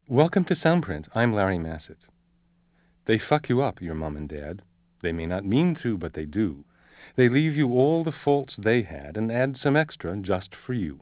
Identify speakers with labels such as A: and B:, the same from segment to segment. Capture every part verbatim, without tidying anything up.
A: Welcome to Soundprint. I'm Larry Massett. They fuck you up, your mom and dad. They may not mean to, but they do. They leave you all the faults they had and add some extra just for you.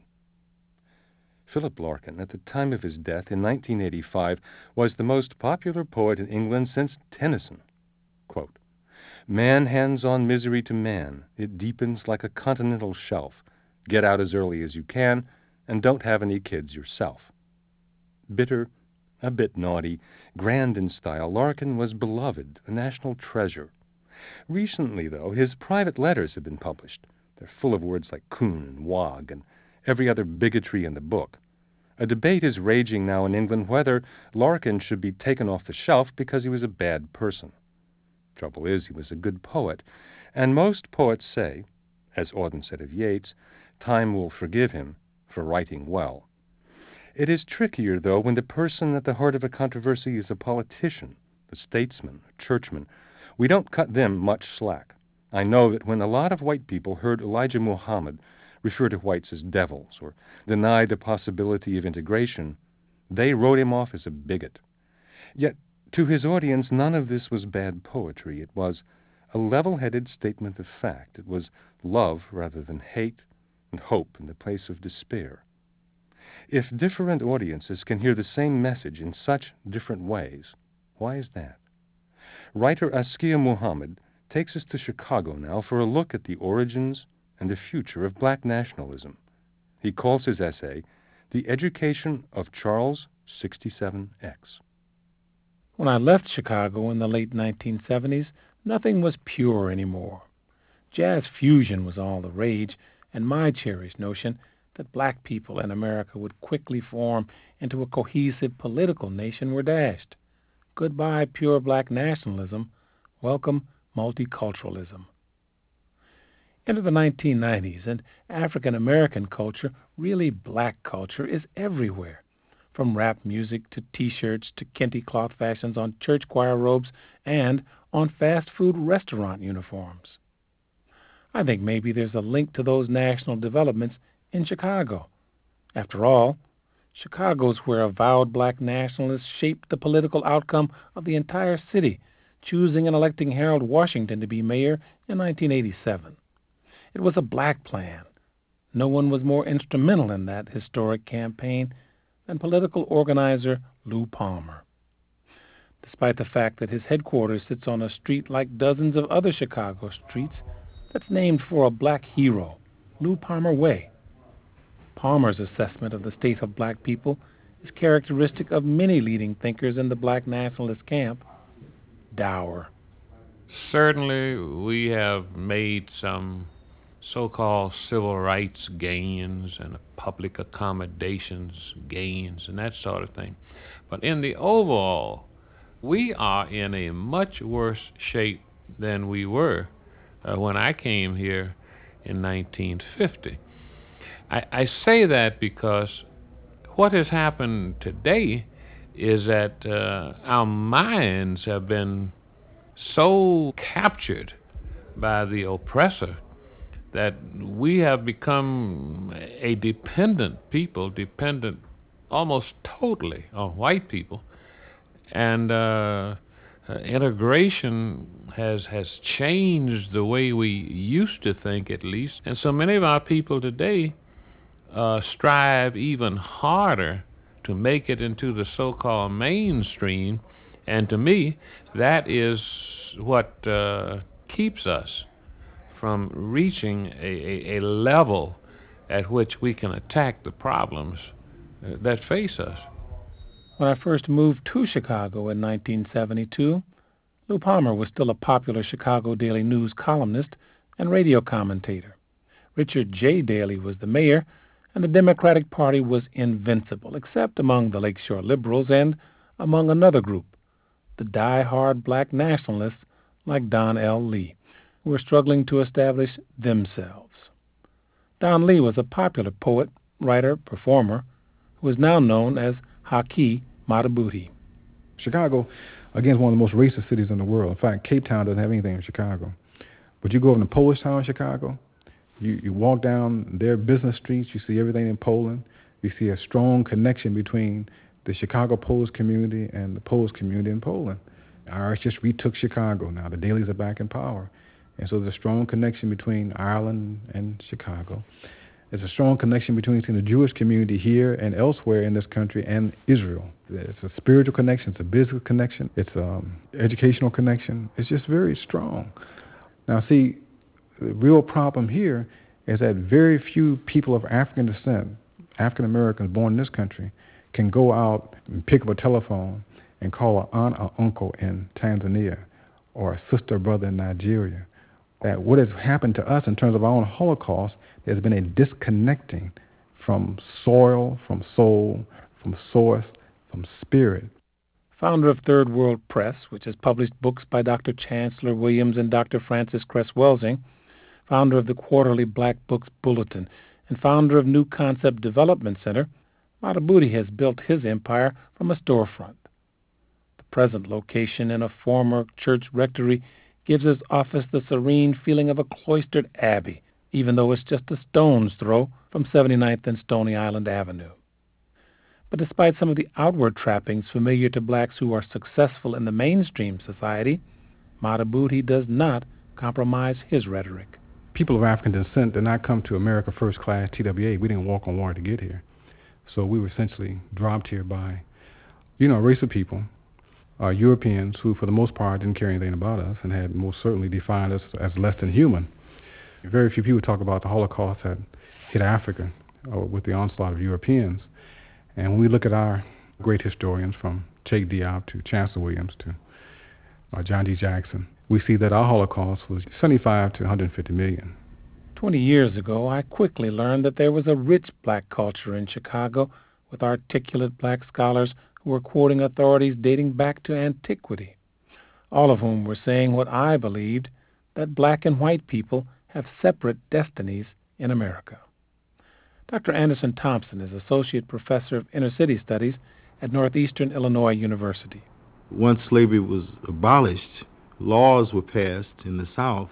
A: Philip Larkin, at the time of his death in nineteen eighty-five, was the most popular poet in England since Tennyson. Quote, "Man hands on misery to man. It deepens like a continental shelf. Get out as early as you can, and don't have any kids yourself." Bitter, a bit naughty, grand in style, Larkin was beloved, a national treasure. Recently, though, his private letters have been published. They're full of words like coon and wog and every other bigotry in the book. A debate is raging now in England whether Larkin should be taken off the shelf because he was a bad person. Trouble is, he was a good poet, and most poets say, as Auden said of Yeats, time will forgive him for writing well. It is trickier, though, when the person at the heart of a controversy is a politician, a statesman, a churchman. We don't cut them much slack. I know that when a lot of white people heard Elijah Muhammad refer to whites as devils or deny the possibility of integration, they wrote him off as a bigot. Yet, to his audience, none of this was bad poetry. It was a level-headed statement of fact. It was love rather than hate, and hope in the place of despair. If different audiences can hear the same message in such different ways, why is that? Writer Askia Muhammad takes us to Chicago now for a look at the origins and the future of black nationalism. He calls his essay, "The Education of Charles sixty-seven X."
B: When I left Chicago in the late nineteen seventies, nothing was pure anymore. Jazz fusion was all the rage, and my cherished notion that black people in America would quickly form into a cohesive political nation were dashed. Goodbye pure black nationalism. Welcome multiculturalism. Into the nineteen nineties, and African American culture, really black culture, is everywhere. From rap music to T-shirts to kente cloth fashions on church choir robes and on fast food restaurant uniforms. I think maybe there's a link to those national developments in Chicago. After all, Chicago's where avowed black nationalists shaped the political outcome of the entire city, choosing and electing Harold Washington to be mayor in nineteen eighty-seven. It was a black plan. No one was more instrumental in that historic campaign than political organizer Lou Palmer. Despite the fact that his headquarters sits on a street like dozens of other Chicago streets that's named for a black hero, Lou Palmer Way. Palmer's assessment of the state of black people is characteristic of many leading thinkers in the black nationalist camp. Dour.
C: Certainly, we have made some so-called civil rights gains and public accommodations gains and that sort of thing. But in the overall, we are in a much worse shape than we were uh, when I came here in nineteen fifty. I, I say that because what has happened today is that uh, our minds have been so captured by the oppressor that we have become a dependent people, dependent almost totally on white people. And uh, uh, integration has has changed the way we used to think, at least. And so many of our people today uh, strive even harder to make it into the so-called mainstream. And to me, that is what uh, keeps us from reaching a, a, a level at which we can attack the problems uh, that face us.
B: When I first moved to Chicago in nineteen seventy-two, Lou Palmer was still a popular Chicago Daily News columnist and radio commentator. Richard J. Daley was the mayor, and the Democratic Party was invincible, except among the Lakeshore liberals and among another group, the die-hard black nationalists like Don L. Lee, who were struggling to establish themselves. Don Lee was a popular poet, writer, performer, who is now known as Haki Madhubuti.
D: Chicago, again, is one of the most racist cities in the world. In fact, Cape Town doesn't have anything in Chicago. But you go over to Polish Town in Chicago, you, you walk down their business streets, you see everything in Poland. You see a strong connection between the Chicago Polish community and the Polish community in Poland. Irish just retook Chicago now. The Dailies are back in power. And so there's a strong connection between Ireland and Chicago. There's a strong connection between the Jewish community here and elsewhere in this country and Israel. It's a spiritual connection. It's a business connection. It's an educational connection. It's just very strong. Now, see, the real problem here is that very few people of African descent, African Americans born in this country, can go out and pick up a telephone and call an aunt or uncle in Tanzania or a sister or brother in Nigeria. That what has happened to us in terms of our own Holocaust, there's been a disconnecting from soil, from soul, from source, from spirit.
B: Founder of Third World Press, which has published books by Doctor Chancellor Williams and Doctor Francis Cress Welsing, founder of the quarterly Black Books Bulletin, and founder of New Concept Development Center, Madhubuti has built his empire from a storefront. The present location in a former church rectory gives his office the serene feeling of a cloistered abbey, even though it's just a stone's throw from seventy-ninth and Stony Island Avenue. But despite some of the outward trappings familiar to blacks who are successful in the mainstream society, Madhubuti does not compromise his rhetoric.
D: People of African descent did not come to America first class T W A. We didn't walk on water to get here. So we were essentially dropped here by, you know, a race of people, uh, Europeans who for the most part didn't care anything about us and had most certainly defined us as less than human. Very few people talk about the Holocaust that hit Africa uh, with the onslaught of Europeans. And when we look at our great historians from Cheikh Diop to Chancellor Williams to uh, John D. Jackson, we see that our Holocaust was seventy-five to one hundred fifty million.
B: Twenty years ago, I quickly learned that there was a rich black culture in Chicago with articulate black scholars who were quoting authorities dating back to antiquity, all of whom were saying what I believed, that black and white people have separate destinies in America. Doctor Anderson Thompson is Associate Professor of Inner City Studies at Northeastern Illinois University.
E: Once slavery was abolished, laws were passed in the South,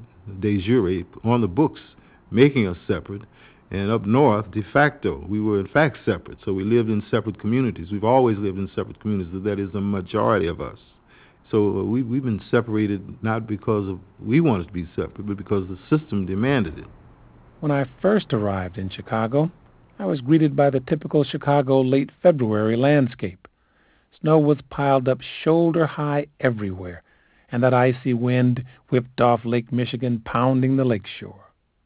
E: de jure, on the books, making us separate. And up north, de facto, we were in fact separate. So we lived in separate communities. We've always lived in separate communities. That is the majority of us. So we, we've been separated not because of we wanted to be separate, but because the system demanded it.
B: When I first arrived in Chicago, I was greeted by the typical Chicago late February landscape. Snow was piled up shoulder high everywhere, and that icy wind whipped off Lake Michigan, pounding the lakeshore.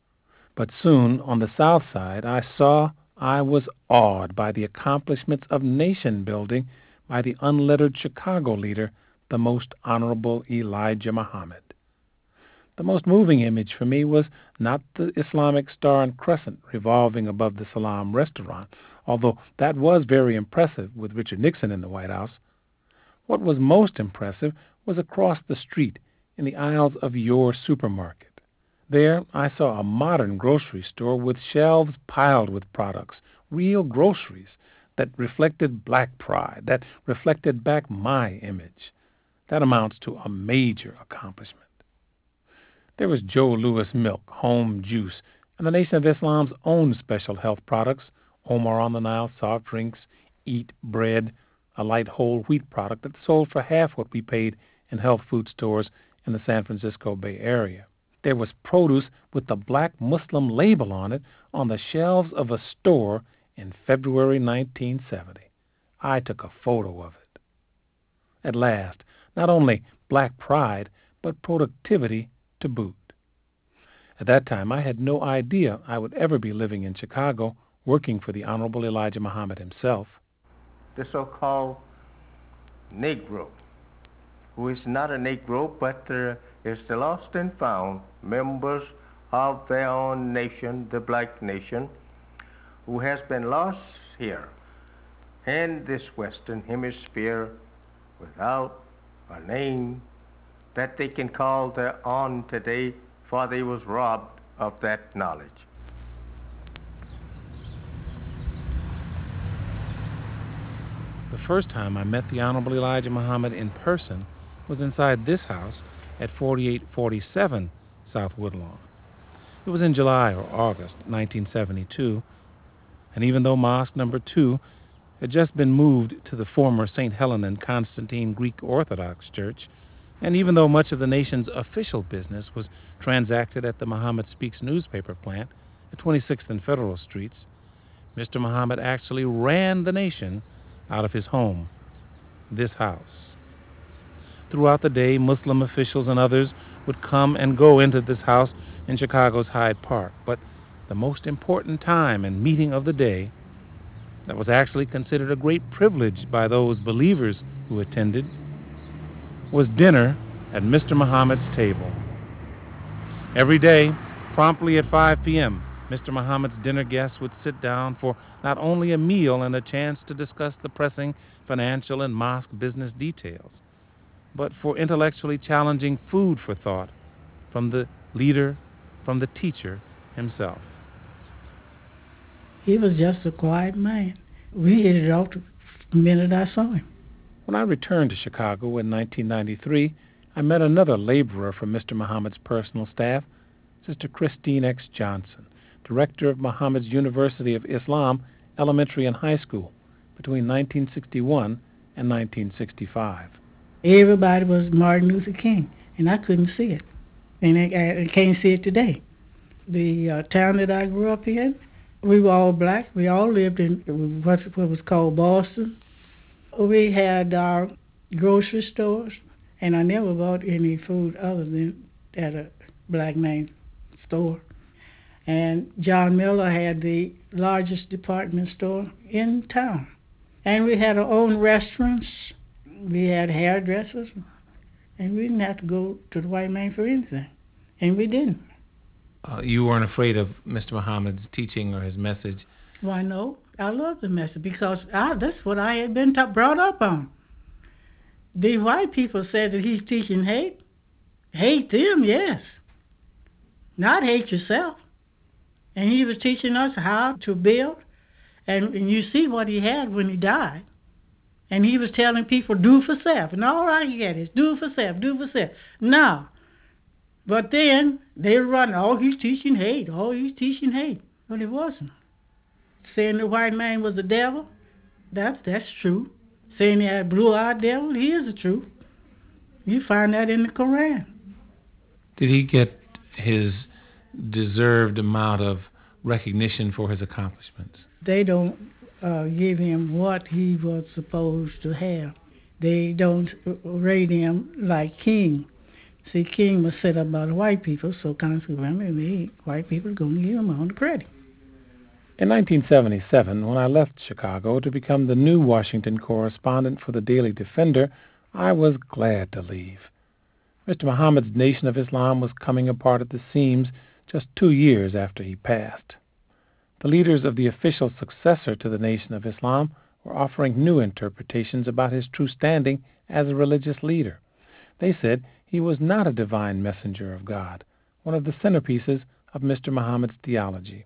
B: But soon, on the south side, I saw, I was awed by the accomplishments of nation building by the unlettered Chicago leader, the Most Honorable Elijah Muhammad. The most moving image for me was not the Islamic Star and Crescent revolving above the Salam restaurant, although that was very impressive with Richard Nixon in the White House. What was most impressive was across the street in the aisles of your supermarket. There I saw a modern grocery store with shelves piled with products, real groceries that reflected black pride, that reflected back my image. That amounts to a major accomplishment. There was Joe Louis milk, home juice, and the Nation of Islam's own special health products, Omar on the Nile soft drinks, Eat bread, a light whole wheat product that sold for half what we paid in health food stores in the San Francisco Bay Area. There was produce with the black Muslim label on it on the shelves of a store in February nineteen seventy. I took a photo of it. At last, not only black pride, but productivity to boot. At that time, I had no idea I would ever be living in Chicago, working for the Honorable Elijah Muhammad himself.
F: The so-called Negro, who is not a Negro, but uh, is the lost and found members of their own nation, the black nation, who has been lost here in this Western Hemisphere without a name that they can call their own today, for they was robbed of that knowledge.
B: The first time I met the Honorable Elijah Muhammad in person was inside this house at forty-eight forty-seven South Woodlawn. It was in July or August nineteen seventy-two, and even though Mosque Number Two had just been moved to the former Saint Helena and Constantine Greek Orthodox Church, and even though much of the nation's official business was transacted at the Muhammad Speaks newspaper plant at twenty-sixth and Federal Streets, Mister Muhammad actually ran the nation out of his home, this house. Throughout the day, Muslim officials and others would come and go into this house in Chicago's Hyde Park, but the most important time and meeting of the day, that was actually considered a great privilege by those believers who attended, was dinner at Mister Muhammad's table. Every day, promptly at five p.m., Mister Muhammad's dinner guests would sit down for not only a meal and a chance to discuss the pressing financial and mosque business details, but for intellectually challenging food for thought from the leader, from the teacher himself.
G: He was just a quiet man. We hit it off the minute I saw him.
B: When I returned to Chicago in nineteen ninety-three, I met another laborer from Mister Muhammad's personal staff, Sister Christine X. Johnson, director of Muhammad's University of Islam Elementary and High School between nineteen sixty-one and nineteen sixty-five.
G: Everybody was Martin Luther King, and I couldn't see it. And I, I can't see it today. The uh, town that I grew up in, we were all black. We all lived in what, what was called Boston. We had our grocery stores, and I never bought any food other than at a black man store. And John Miller had the largest department store in town. And we had our own restaurants. We had hairdressers. And we didn't have to go to the white man for anything. And we didn't.
B: Uh, you weren't afraid of Mister Muhammad's teaching or his message?
G: Why, no. I love the message because I, that's what I had been ta- brought up on. The white people said that he's teaching hate. Hate them, yes. Not hate yourself. And he was teaching us how to build. And, and you see what he had when he died. And he was telling people, do for self. And all I get is, do for self, do for self. Now, but then they run, oh, he's teaching hate. Oh, he's teaching hate. But it wasn't. Saying the white man was the devil, that's, that's true. Saying he had a blue-eyed devil, he is the truth. You find that in the Quran.
B: Did he get his deserved amount of recognition for his accomplishments?
G: They don't uh, give him what he was supposed to have. They don't rate him like King. See, King was set up by the white people, so consequently, the white people are going to give him all the credit.
B: In nineteen seventy-seven, when I left Chicago to become the new Washington correspondent for the Daily Defender, I was glad to leave. Mister Muhammad's Nation of Islam was coming apart at the seams just two years after he passed. The leaders of the official successor to the Nation of Islam were offering new interpretations about his true standing as a religious leader. They said he was not a divine messenger of God, one of the centerpieces of Mister Muhammad's theology.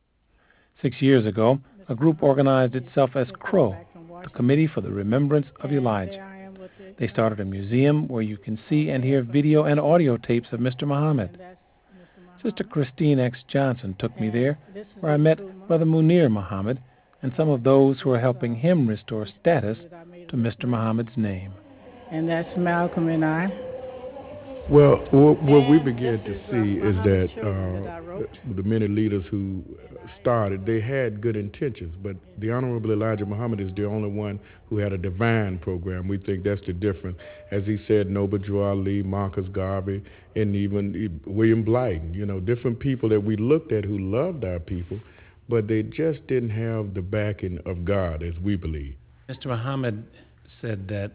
B: Six years ago, a group organized itself as CROW, the Committee for the Remembrance of Elijah. They started a museum where you can see and hear video and audio tapes of Mister Muhammad. Sister Christine X. Johnson took me there, where I met Brother Munir Muhammad and some of those who are helping him restore status to Mister Muhammad's name.
G: And that's Malcolm and I.
D: Well, what we began to see is that uh, the many leaders who started, they had good intentions, but the Honorable Elijah Muhammad is the only one who had a divine program. We think that's the difference. As he said, Noble Drew Ali, Marcus Garvey, and even William Blyton, you know, different people that we looked at who loved our people, but they just didn't have the backing of God, as we believe.
B: Mister Muhammad said that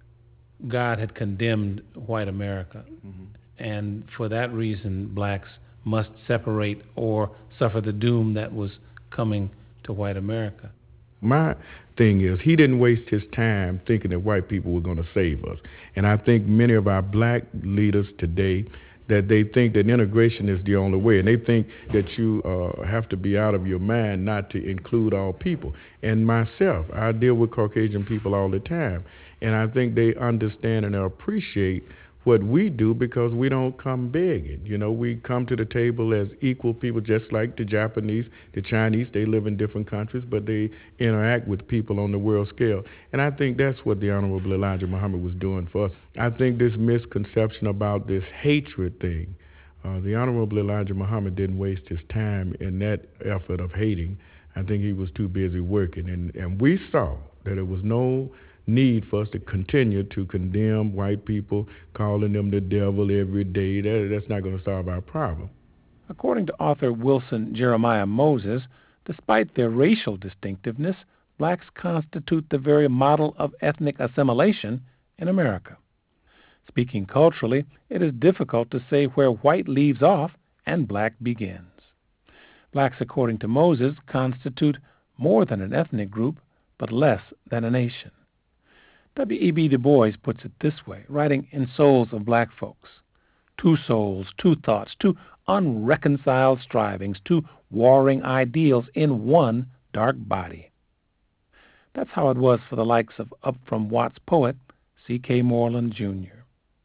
B: God had condemned white America, mm-hmm. and for that reason, blacks must separate or suffer the doom that was coming to white America.
D: My thing is, he didn't waste his time thinking that white people were going to save us. And I think many of our black leaders today, that they think that integration is the only way. And they think that you uh, have to be out of your mind not to include all people. And myself, I deal with Caucasian people all the time. And I think they understand and appreciate
H: what we do because we don't come begging. You know, we come to the table as equal people, just like the Japanese, the Chinese. They live in different countries, but they interact with people on the world scale. And I think that's what the Honorable Elijah Muhammad was doing for us. I think this misconception about this hatred thing, uh, the Honorable Elijah Muhammad didn't waste his time in that effort of hating. I think he was too busy working. And, and we saw that there was no need for us to continue to condemn white people, calling them the devil every day. That, that's not going to solve our problem.
B: According to author Wilson Jeremiah Moses, despite their racial distinctiveness, blacks constitute the very model of ethnic assimilation in America. Speaking culturally, it is difficult to say where white leaves off and black begins. Blacks, according to Moses, constitute more than an ethnic group, but less than a nation. W E B Du Bois puts it this way, writing in Souls of Black Folks: two souls, two thoughts, two unreconciled strivings, two warring ideals in one dark body. That's how it was for the likes of Up From Watts poet C K Moreland Junior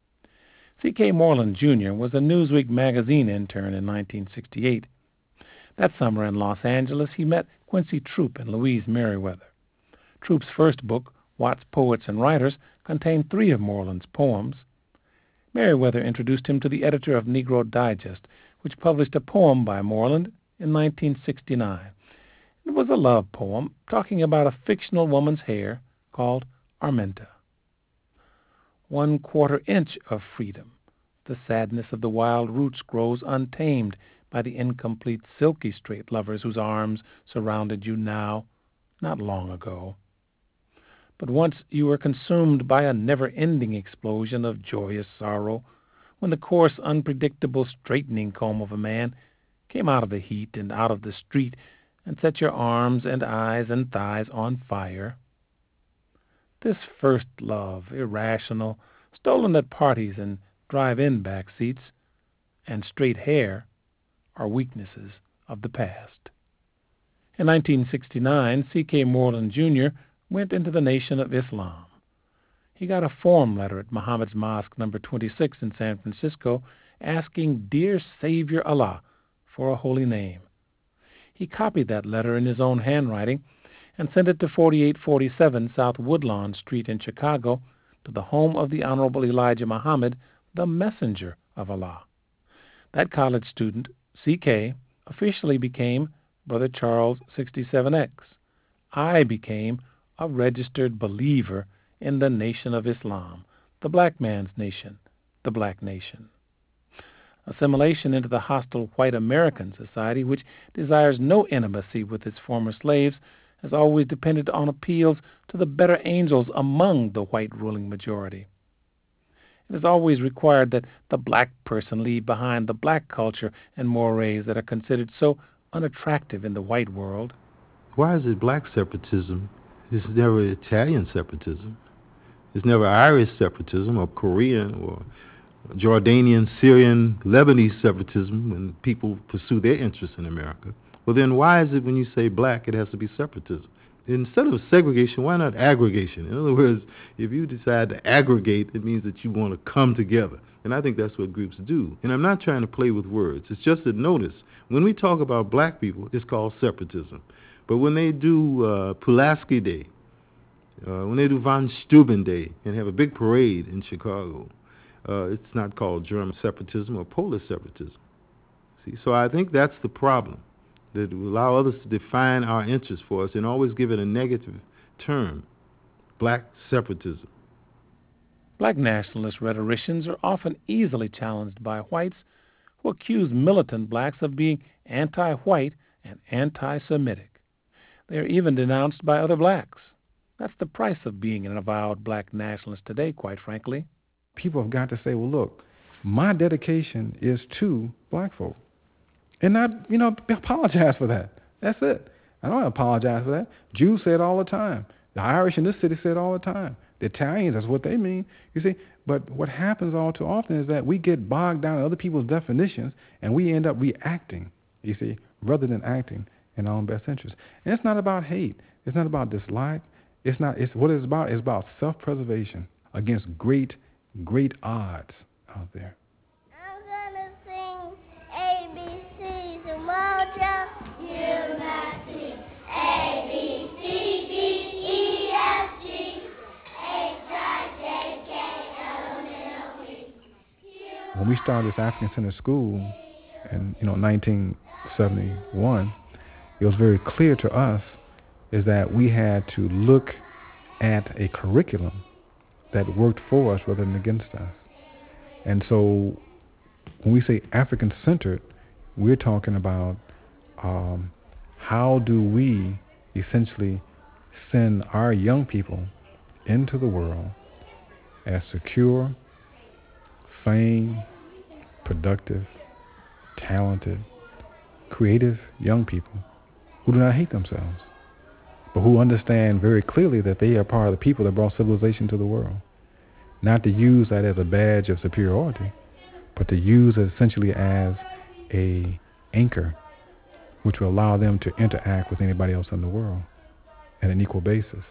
B: C K Moreland Junior was a Newsweek magazine intern in nineteen sixty-eight. That summer in Los Angeles, he met Quincy Troupe and Louise Merriweather. Troupe's first book, Watts Poets and Writers, contained three of Moreland's poems. Merriweather introduced him to the editor of Negro Digest, which published a poem by Moreland in nineteen sixty-nine. It was a love poem talking about a fictional woman's hair called Arminta. One quarter inch of freedom. The sadness of the wild roots grows untamed by the incomplete silky straight lovers whose arms surrounded you now, not long ago. But once you were consumed by a never-ending explosion of joyous sorrow, when the coarse, unpredictable straightening comb of a man came out of the heat and out of the street and set your arms and eyes and thighs on fire. This first love, irrational, stolen at parties and drive-in back seats, and straight hair are weaknesses of the past. In nineteen sixty-nine, C K Moreland Junior went into the Nation of Islam. He got a form letter at Muhammad's Mosque number twenty-six in San Francisco asking Dear Savior Allah for a holy name. He copied that letter in his own handwriting and sent it to forty-eight forty-seven South Woodlawn Street in Chicago to the home of the Honorable Elijah Muhammad, the messenger of Allah. That college student, C K, officially became Brother Charles sixty-seven X. I became a registered believer in the Nation of Islam, the black man's nation, the black nation. Assimilation into the hostile white American society, which desires no intimacy with its former slaves, has always depended on appeals to the better angels among the white ruling majority. It has always required that the black person leave behind the black culture and mores that are considered so unattractive in the white world.
E: Why is it black separatism? It's never Italian separatism. It's never Irish separatism or Korean or Jordanian, Syrian, Lebanese separatism when people pursue their interests in America. Well, then why is it when you say black, it has to be separatism? Instead of segregation, why not aggregation? In other words, if you decide to aggregate, it means that you want to come together. And I think that's what groups do. And I'm not trying to play with words. It's just that notice, when we talk about black people, it's called separatism. But when they do uh, Pulaski Day, uh, when they do Von Steuben Day and have a big parade in Chicago, uh, it's not called German separatism or Polish separatism. See, so I think that's the problem, that we allow others to define our interests for us and always give it a negative term, black separatism.
B: Black nationalist rhetoricians are often easily challenged by whites who accuse militant blacks of being anti-white and anti-Semitic. They are even denounced by other blacks. That's the price of being an avowed black nationalist today, quite frankly.
D: People have got to say, well, look, my dedication is to black folk. And not, you know, apologize for that. That's it. I don't apologize for that. Jews say it all the time. The Irish in this city say it all the time. The Italians, that's what they mean. You see, but what happens all too often is that we get bogged down in other people's definitions and we end up reacting, you see, rather than acting in our own best interest. And it's not about hate. It's not about dislike. It's not. It's what it's about. It's about self-preservation against great, great odds. out there.
I: I'm gonna sing A B C's and Mojo. U N T. A B C D E F G H I J K L M N O P.
D: When we started this African Center School in you know nineteen seventy-one, it was very clear to us is that we had to look at a curriculum that worked for us rather than against us. And so when we say African-centered, we're talking about um, how do we essentially send our young people into the world as secure, sane, productive, talented, creative young people who do not hate themselves, but who understand very clearly that they are part of the people that brought civilization to the world. Not to use that as a badge of superiority, but to use it essentially as a anchor which will allow them to interact with anybody else in the world at an equal basis.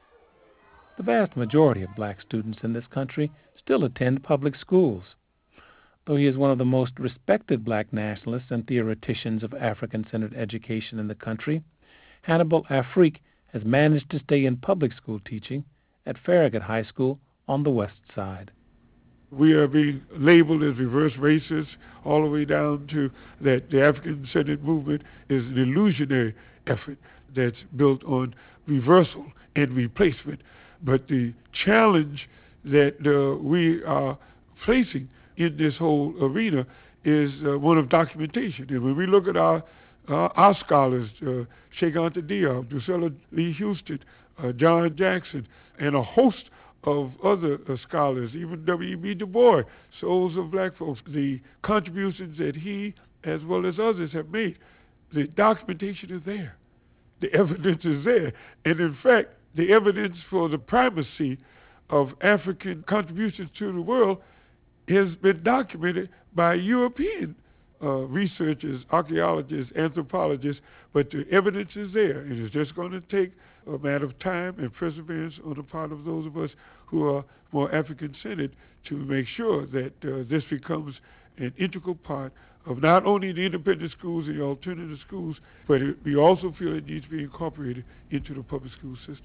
B: The vast majority of black students in this country still attend public schools. Though he is one of the most respected black nationalists and theoreticians of African-centered education in the country, Hannibal Afrique has managed to stay in public school teaching at Farragut High School on the west side.
J: We are being labeled as reverse racists all the way down to that the African-centered movement is an illusionary effort that's built on reversal and replacement. But the challenge that uh, we are facing in this whole arena is uh, one of documentation. And when we look at our uh, our scholars, uh, Cheikh Anta Diop, Drusilla Lee Houston, uh, John Jackson, and a host of other uh, scholars, even W E B Du Bois, Souls of Black Folks, the contributions that he as well as others have made, the documentation is there. The evidence is there. And in fact, the evidence for the primacy of African contributions to the world has been documented by European uh, researchers, archaeologists, anthropologists, but the evidence is there. And it's just going to take a matter of time and perseverance on the part of those of us who are more African-centered to make sure that uh, this becomes an integral part of not only the independent schools and the alternative schools, but it, we also feel it needs to be incorporated into the public school system.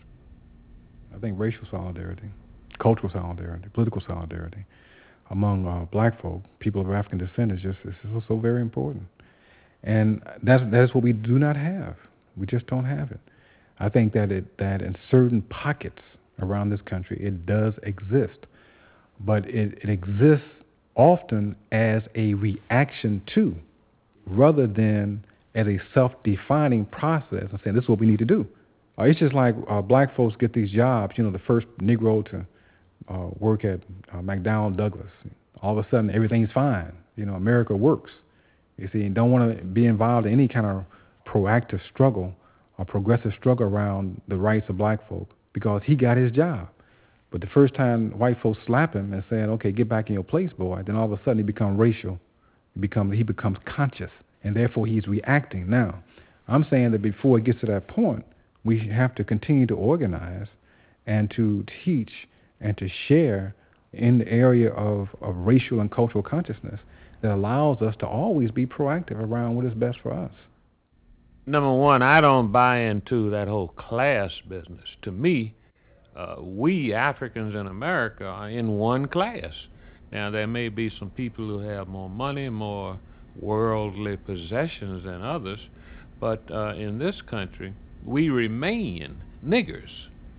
D: I think racial solidarity, cultural solidarity, political solidarity among uh, black folk, people of African descent, is just is so, so very important. And that's that's what we do not have. We just don't have it. I think that it that in certain pockets around this country it does exist, but it, it exists often as a reaction to, rather than as a self-defining process and saying this is what we need to do. Uh, it's just like uh, black folks get these jobs. You know, the first Negro to uh, work at uh, McDonnell Douglas. All of a sudden, everything's fine. You know, America works. You see, and don't want to be involved in any kind of proactive struggle or progressive struggle around the rights of black folk because he got his job. But the first time white folks slap him and saying, "Okay, get back in your place, boy," then all of a sudden he becomes racial. He becomes he becomes conscious, and therefore he's reacting. Now, I'm saying that before it gets to that point, we have to continue to organize and to teach and to share in the area of, of racial and cultural consciousness that allows us to always be proactive around what is best for us.
C: Number one, I don't buy into that whole class business. To me, uh, we Africans in America are in one class. Now, there may be some people who have more money, more worldly possessions than others, but uh, in this country, we remain niggers.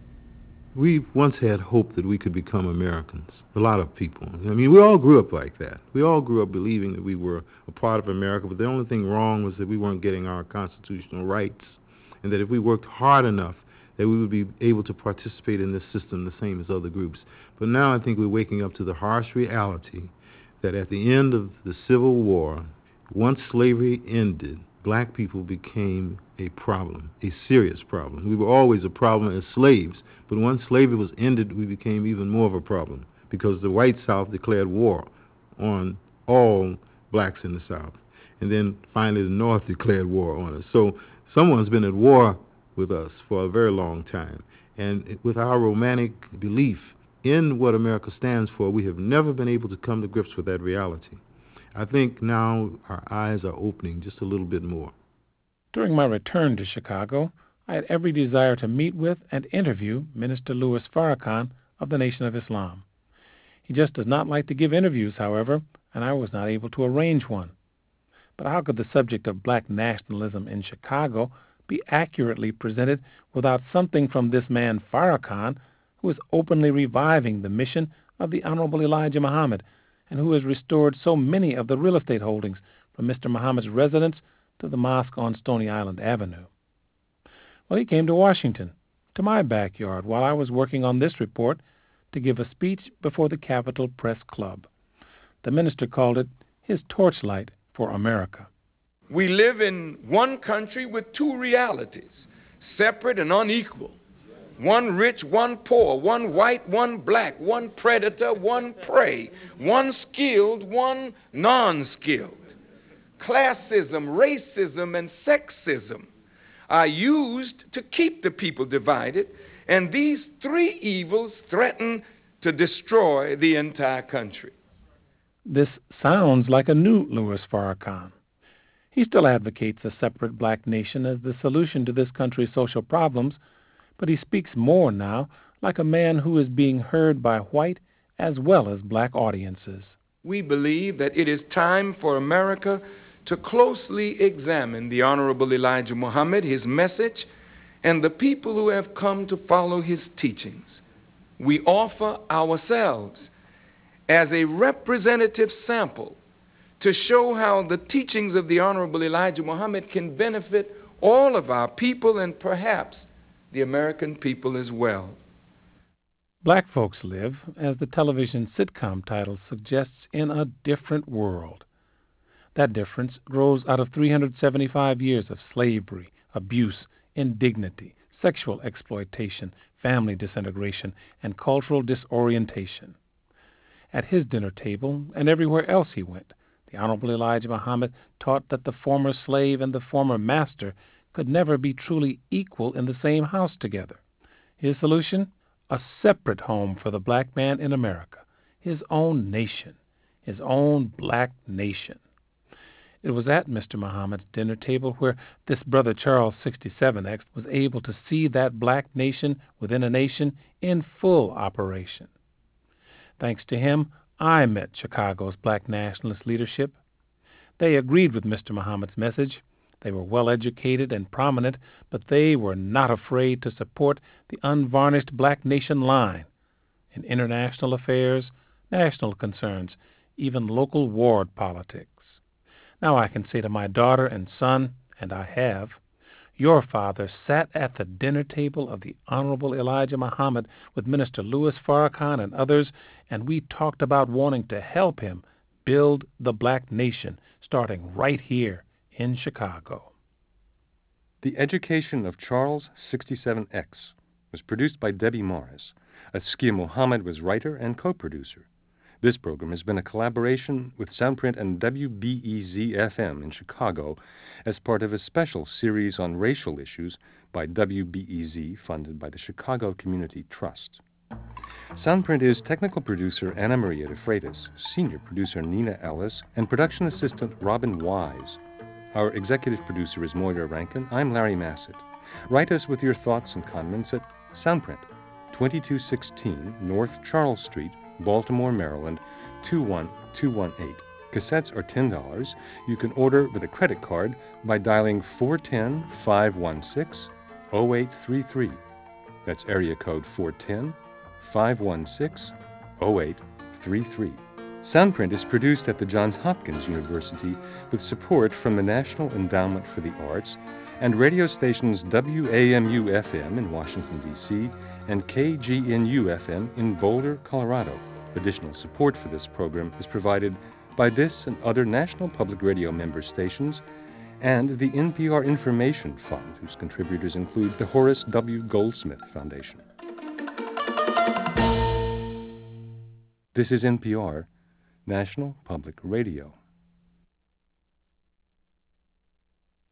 E: We once had hope that we could become Americans, a lot of people. I mean, we all grew up like that. We all grew up believing that we were a part of America, but the only thing wrong was that we weren't getting our constitutional rights, and that if we worked hard enough, that we would be able to participate in this system the same as other groups. But now I think we're waking up to the harsh reality that at the end of the Civil War, once slavery ended, black people became a problem, a serious problem. We were always a problem as slaves, but once slavery was ended, we became even more of a problem because the white South declared war on all blacks in the South. And then finally the North declared war on us. So someone's been at war with us for a very long time. And with our romantic belief in what America stands for, we have never been able to come to grips with that reality. I think now our eyes are opening just a little bit more.
B: During my return to Chicago, I had every desire to meet with and interview Minister Louis Farrakhan of the Nation of Islam. He just does not like to give interviews, however, and I was not able to arrange one. But how could the subject of black nationalism in Chicago be accurately presented without something from this man Farrakhan, who is openly reviving the mission of the Honorable Elijah Muhammad, and who has restored so many of the real estate holdings from Mister Muhammad's residence to the mosque on Stony Island Avenue? Well, he came to Washington, to my backyard, while I was working on this report, to give a speech before the Capitol Press Club. The minister called it his torchlight for America.
K: We live in one country with two realities, separate and unequal. One rich, one poor, one white, one black, one predator, one prey, one skilled, one non-skilled. Classism, racism, and sexism are used to keep the people divided, and these three evils threaten to destroy the entire country.
B: This sounds like a new Louis Farrakhan. He still advocates a separate black nation as the solution to this country's social problems, but he speaks more now like a man who is being heard by white as well as black audiences.
K: We believe that it is time for America to closely examine the Honorable Elijah Muhammad, his message, and the people who have come to follow his teachings. We offer ourselves as a representative sample to show how the teachings of the Honorable Elijah Muhammad can benefit all of our people and perhaps the American people as well.
B: Black folks live, as the television sitcom title suggests, in a different world. That difference grows out of three hundred seventy-five years of slavery, abuse, indignity, sexual exploitation, family disintegration, and cultural disorientation. At his dinner table and everywhere else he went, the Honorable Elijah Muhammad taught that the former slave and the former master could never be truly equal in the same house together. His solution? A separate home for the black man in America, his own nation, his own black nation. It was at Mister Muhammad's dinner table where this brother Charles sixty-seven X was able to see that black nation within a nation in full operation. Thanks to him, I met Chicago's black nationalist leadership. They agreed with Mister Muhammad's message. They were well-educated and prominent, but they were not afraid to support the unvarnished black nation line in international affairs, national concerns, even local ward politics. Now I can say to my daughter and son, and I have, your father sat at the dinner table of the Honorable Elijah Muhammad with Minister Louis Farrakhan and others, and we talked about wanting to help him build the black nation, starting right here in Chicago.
A: The Education of Charles sixty-seven X was produced by Debbie Morris. Askia Muhammad was writer and co-producer. This program has been a collaboration with Soundprint and W B E Z F M in Chicago as part of a special series on racial issues by W B E Z, funded by the Chicago Community Trust. Soundprint is technical producer Anna Maria de Freitas, senior producer Nina Ellis, and production assistant Robin Wise. Our executive producer is Moira Rankin. I'm Larry Massett. Write us with your thoughts and comments at Soundprint, twenty-two sixteen North Charles Street, Baltimore, Maryland, two one two one eight. Cassettes are ten dollars. You can order with a credit card by dialing four one zero, five one six, zero eight three three. That's area code four one zero, five one six, zero eight three three. Soundprint is produced at the Johns Hopkins University with support from the National Endowment for the Arts and radio stations W A M U F M in Washington, D C and K G N U F M in Boulder, Colorado. Additional support for this program is provided by this and other National Public Radio member stations and the N P R Information Fund, whose contributors include the Horace W. Goldsmith Foundation. This is N P R, National Public Radio.